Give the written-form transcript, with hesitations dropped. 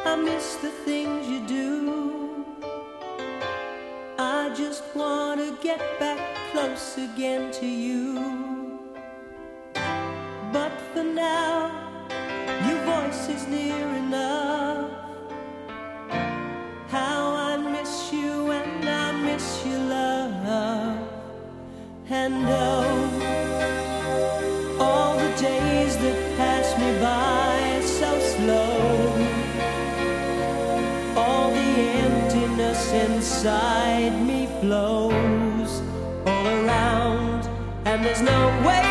I miss the things you do. I just want to get back close again to you. But for now, your voice is near enough. How I miss you and I miss your love. And oh, all the days that pass me by so slow, all the emptiness inside me flows all around, and there's no way